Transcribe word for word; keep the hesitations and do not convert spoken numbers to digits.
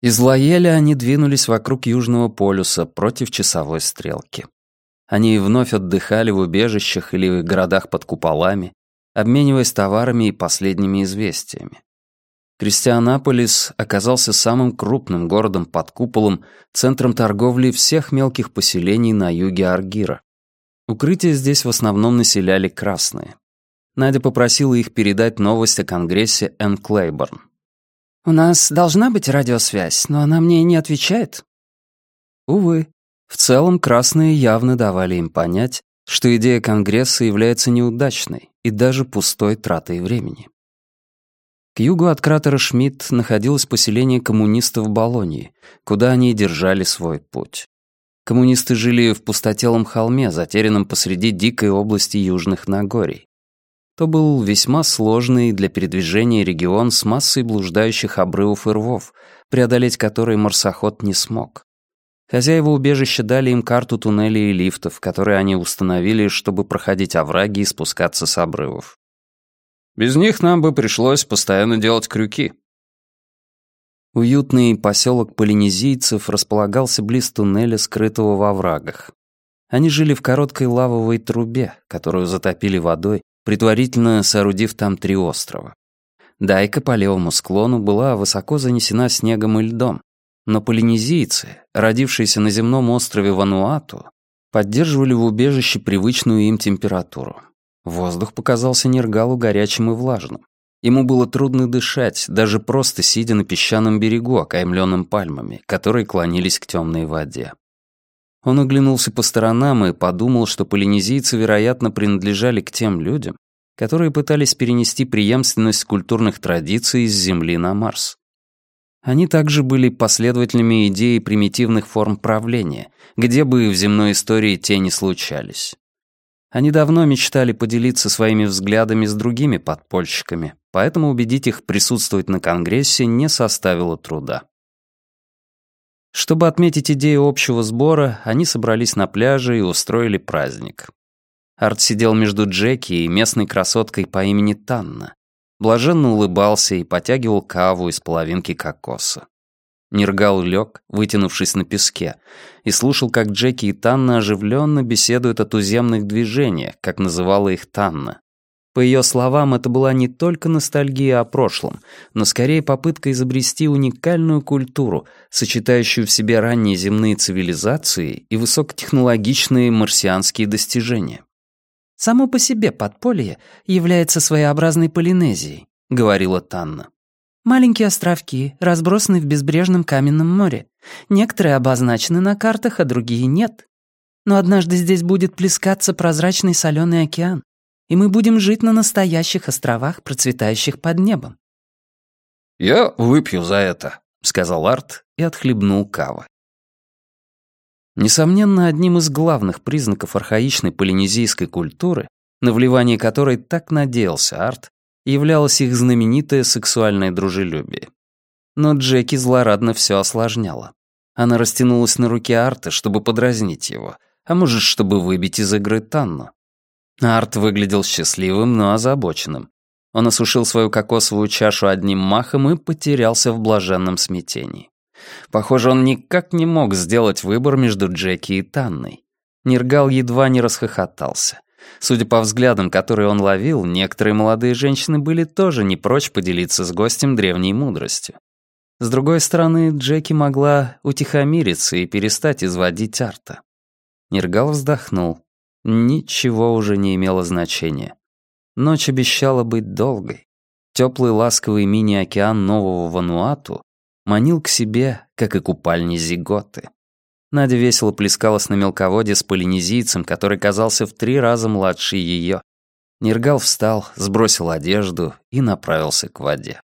Из Лаэля они двинулись вокруг Южного полюса против часовой стрелки. Они вновь отдыхали в убежищах или в городах под куполами, обмениваясь товарами и последними известиями. Кристианополис оказался самым крупным городом под куполом, центром торговли всех мелких поселений на юге Аргира. Укрытия здесь в основном населяли красные. Надя попросила их передать новость о конгрессе Энн Клейборн. «У нас должна быть радиосвязь, но она мне не отвечает». Увы, в целом красные явно давали им понять, что идея конгресса является неудачной и даже пустой тратой времени. К югу от кратера Шмидт находилось поселение коммунистов Болоньи, куда они и держали свой путь. Коммунисты жили в пустотелом холме, затерянном посреди дикой области Южных Нагорий. То был весьма сложный для передвижения регион с массой блуждающих обрывов и рвов, преодолеть которые марсоход не смог. Хозяева убежища дали им карту туннелей и лифтов, которые они установили, чтобы проходить овраги и спускаться с обрывов. Без них нам бы пришлось постоянно делать крюки. Уютный поселок полинезийцев располагался близ туннеля, скрытого во врагах. Они жили в короткой лавовой трубе, которую затопили водой, предварительно соорудив там три острова. Дайка по левому склону была высоко занесена снегом и льдом, но полинезийцы, родившиеся на земном острове Вануату, поддерживали в убежище привычную им температуру. Воздух показался Нергалу горячим и влажным. Ему было трудно дышать, даже просто сидя на песчаном берегу, окаймленном пальмами, которые клонились к темной воде. Он оглянулся по сторонам и подумал, что полинезийцы, вероятно, принадлежали к тем людям, которые пытались перенести преемственность культурных традиций с Земли на Марс. Они также были последователями идеи примитивных форм правления, где бы в земной истории те не случались. Они давно мечтали поделиться своими взглядами с другими подпольщиками, поэтому убедить их присутствовать на Конгрессе не составило труда. Чтобы отметить идею общего сбора, они собрались на пляже и устроили праздник. Арт сидел между Джеки и местной красоткой по имени Танна, блаженно улыбался и потягивал каву из половинки кокоса. Нергал лег, вытянувшись на песке, и слушал, как Джеки и Танна оживленно беседуют о туземных движениях, как называла их Танна. По ее словам, это была не только ностальгия о прошлом, но скорее попытка изобрести уникальную культуру, сочетающую в себе ранние земные цивилизации и высокотехнологичные марсианские достижения. «Само по себе подполье является своеобразной Полинезией», — говорила Танна. «Маленькие островки, разбросанные в безбрежном каменном море. Некоторые обозначены на картах, а другие нет. Но однажды здесь будет плескаться прозрачный соленый океан, и мы будем жить на настоящих островах, процветающих под небом». «Я выпью за это», — сказал Арт и отхлебнул кавы. Несомненно, одним из главных признаков архаичной полинезийской культуры, на вливание которой так надеялся Арт, являлось их знаменитое сексуальное дружелюбие. Но Джеки злорадно все осложняла. Она растянулась на руке Арта, чтобы подразнить его, а может, чтобы выбить из игры Танну. Арт выглядел счастливым, но озабоченным. Он осушил свою кокосовую чашу одним махом и потерялся в блаженном смятении. Похоже, он никак не мог сделать выбор между Джеки и Танной. Нергал едва не расхохотался. Судя по взглядам, которые он ловил, некоторые молодые женщины были тоже не прочь поделиться с гостем древней мудростью. С другой стороны, Джеки могла утихомириться и перестать изводить Арта. Нергал вздохнул. Ничего уже не имело значения. Ночь обещала быть долгой. Теплый ласковый мини-океан нового Вануату манил к себе, как и купальни Зиготы. Надя весело плескалась на мелководье с полинезийцем, который казался в три раза младше ее. Нергал встал, сбросил одежду и направился к воде.